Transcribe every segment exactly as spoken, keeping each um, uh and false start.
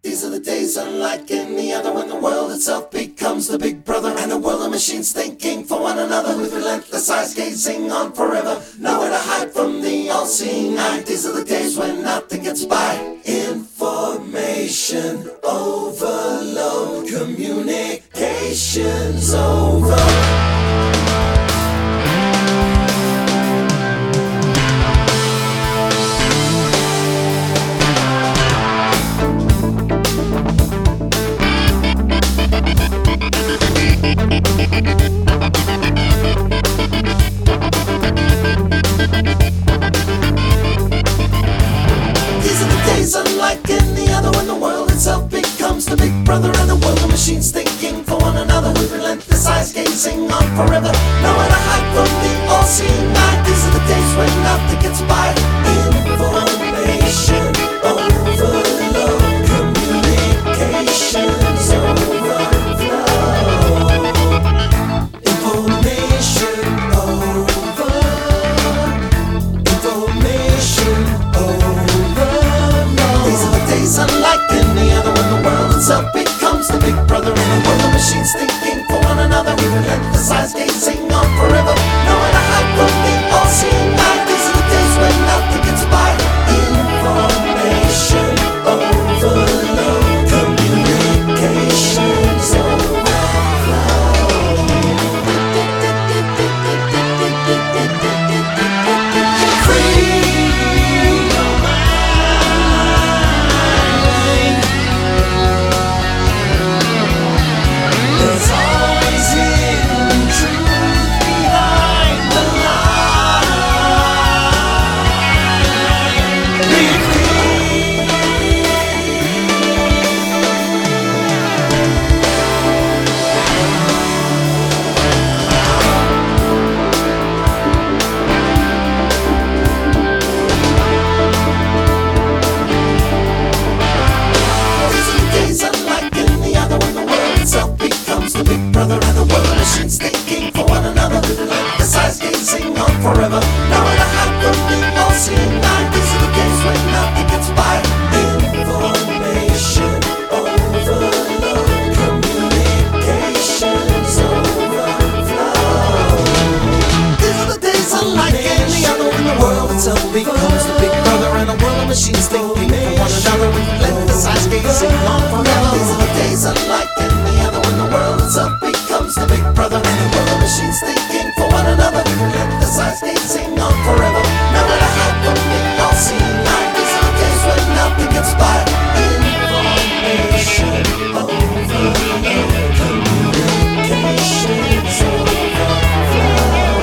These are the days unlike any other, when the world itself becomes the big brother, and a world of machines thinking for one another, with relentless eyes gazing on forever, nowhere to hide from the all-seeing eye. These are the days when nothing gets by. Information overload, communications over. Unlike any other, when the world itself becomes the big brother, and a world of machines thinking for one another, with relentless eyes gazing on forever, nowhere to hide from the all-seeing eye. These are the days when nothing gets by. Information overload, communications overflow. Information over, information over. These are the days unlike any other, when the world itself becomes the big brother, and a world of machines thinking for one another, with relentless eyes gazing on forever, nowhere to hide from the all-seeing eye. These are the days when nothing gets by. Information overload, communications overflow. Free your mind. There's always hidden truth behind the lie. Be These are the days unlike any other, when the world itself becomes the big brother, and the world of machines thinking for one another, with relentless eyes gazing on forever, nowhere to hide from the all-seeing eye. These are the days when nothing gets by. Information overload, communications overflow. These are the days unlike any other, when the world itself becomes the big brother, and a world of machines thinking for one another, with relentless eyes gazing on forever. These are the days unlike any other, when the world itself becomes the big brother, and a world of machines thinking for one another, with relentless eyes gazing on forever, nowhere to hide from the all-seeing eye. These are the days when nothing gets by. Information overload, communications overflow.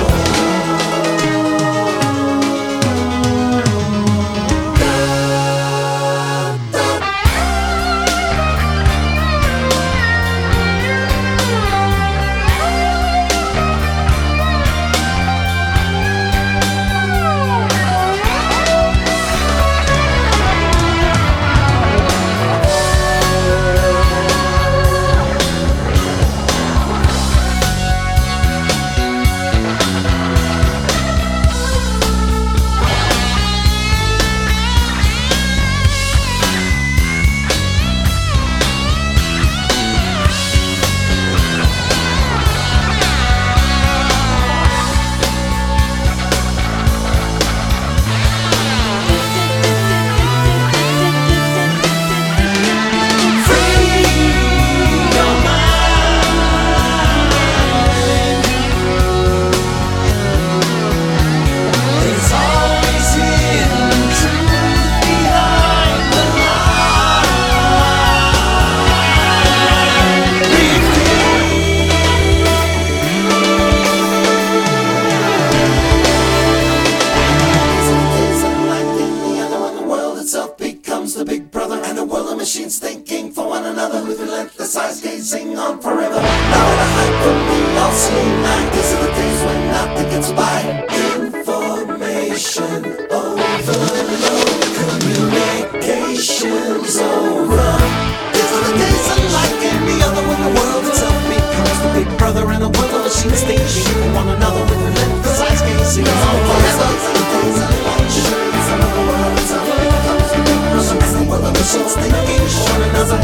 The big brother, and a world of machines thinking for one another, with relentless eyes gazing on forever, nowhere to hide from the all-seeing eye. These are the days when nothing gets by. Information overload, communications over. These are the days unlike any other, when the world itself becomes the big brother, and a world of machines thinking for one another, with relentless eyes gazing on forever. These are the days unlike any other, when the world itself becomes the big brother, and a world of machines thinking for one another.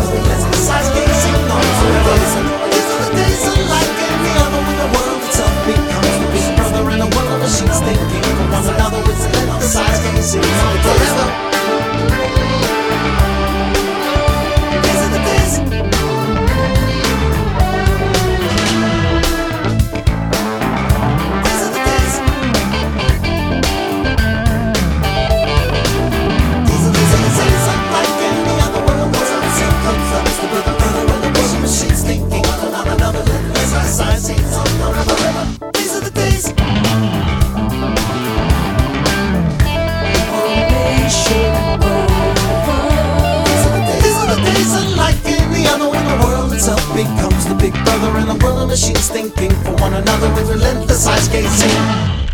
becomes the big brother, and a world of machines thinking for one another with relentless eyes gazing.